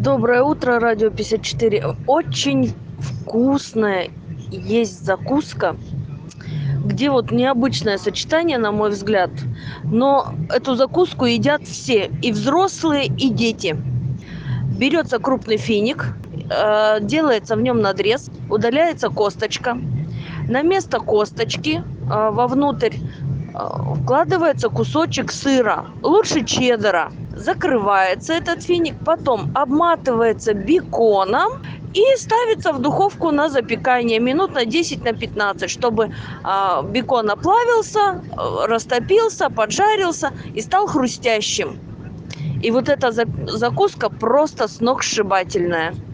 Доброе утро, Радио 54. Очень вкусная есть закуска, где вот необычное сочетание, на мой взгляд. Но эту закуску едят все, и взрослые, и дети. Берется крупный финик, делается в нем надрез, удаляется косточка. На место косточки вовнутрь вкладывается кусочек сыра, лучше чеддера. Закрывается этот финик, потом обматывается беконом и ставится в духовку на запекание минут на 10-15, чтобы бекон оплавился, растопился, поджарился и стал хрустящим. И вот эта закуска просто сногсшибательная.